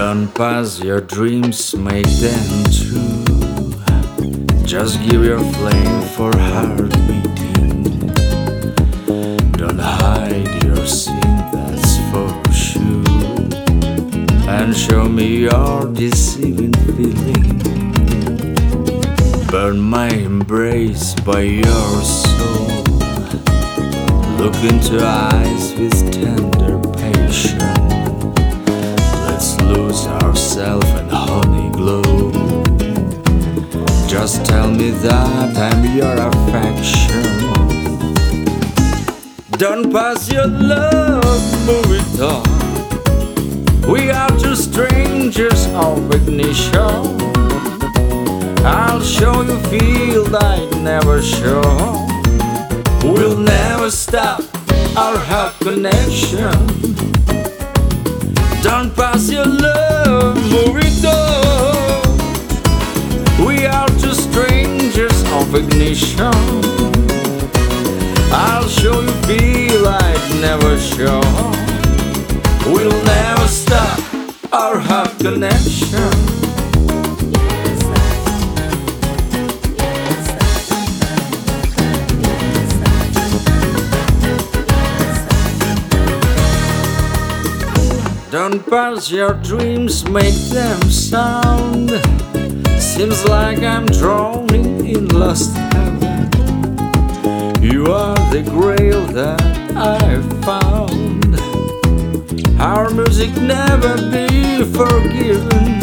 Don't pass your dreams, make them true. Just give your flame for heart beating. Don't hide your sin, that's for sure. And show me your deceiving feeling. Burn my embrace by your soul. Look into eyes with tender patience. Let's lose ourselves in honey glow. Just tell me that I'm your affection. Don't pass your love, move it on. We are two strangers of ignition. I'll show you feel I'd never show. We'll never stop our heart connection. Don't pass your love, move it on. We are two strangers of ignition. I'll show you feel I'd never show. We'll never stop our heart connection. Don't pass your dreams, make them sound. Seems like I'm drowning in lost heaven. You are the grail that I found. Our music never be forgiven.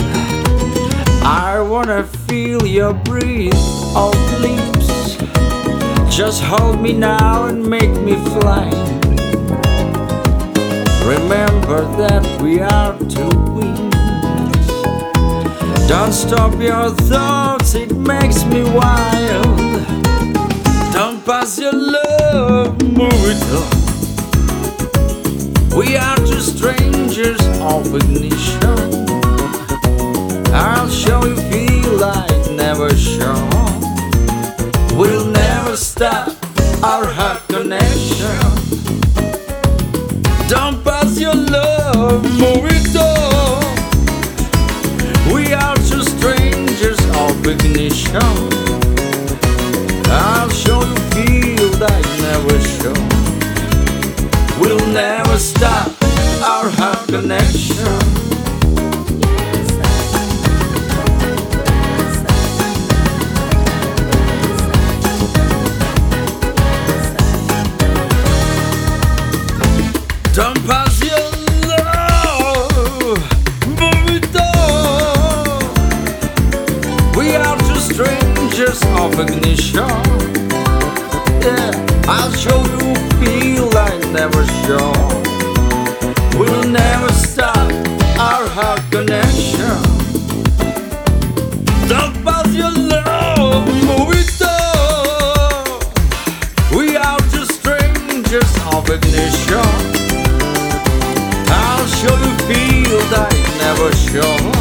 I wanna feel your breath of lips. Just hold me now and make me fly. Remember that we are two wings. Don't stop your thoughts, it makes me wild. Don't pass your love, move it on. We are two strangers of ignition. I'll show you feel I'd never show. We'll never stop our heart connection. Don't pass your love, move it on. We are two strangers of ignition. I'll show you feel that never show. We'll never stop our heart connection. Don't pass your love, move it on. We are two strangers of ignition. Yeah, I'll show you feel I never show. We'll never stop our heart connection. Don't pass your love, move it on. We are two strangers of ignition. I'll show you feel that I never show.